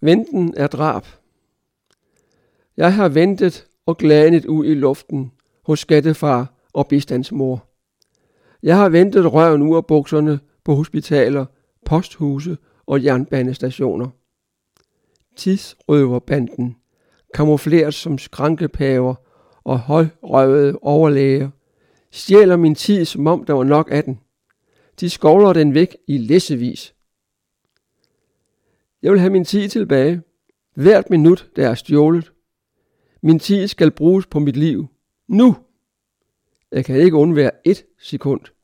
Venten er drab. Jeg har ventet og glanet ud i luften hos skattefar og bistandsmor. Jeg har ventet røven ud af bukserne på hospitaler, posthuse og jernbanestationer. Tidsrøverbanden, kamufleret som skrankepaver og højrøvede overlæger, stjæler min tid, som om der var nok af den. De skovler den væk i læssevis. Jeg vil have min tid tilbage. Hvert minut, der er stjålet. Min tid skal bruges på mit liv. Nu! Jeg kan ikke undvære 1 sekund.